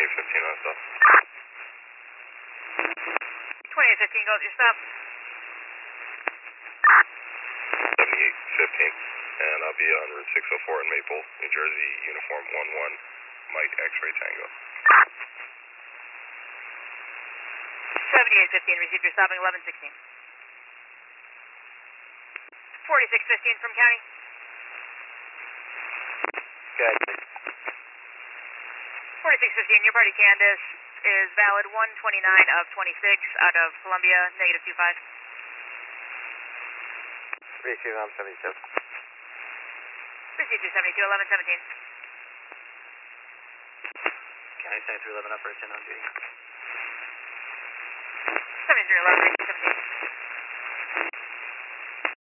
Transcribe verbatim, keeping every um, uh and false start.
twenty-eight fifteen on stop. twenty-eight fifteen, go with your stop. seventy-eight fifteen, and I'll be on Route six oh four in Maple, New Jersey, uniform one one, Mike X-ray Tango. seventy-eight fifteen, received your stopping eleven sixteen. forty-six fifteen from county. Good. forty-six fifteen, your party Candace is valid one twenty-nine of twenty-six out of Columbia, negative two five. Receive on seventy-two. Received your seventy-two, eleven seventeen. County seventy-three eleven, operation on duty. seventy-three eleven, seventeen.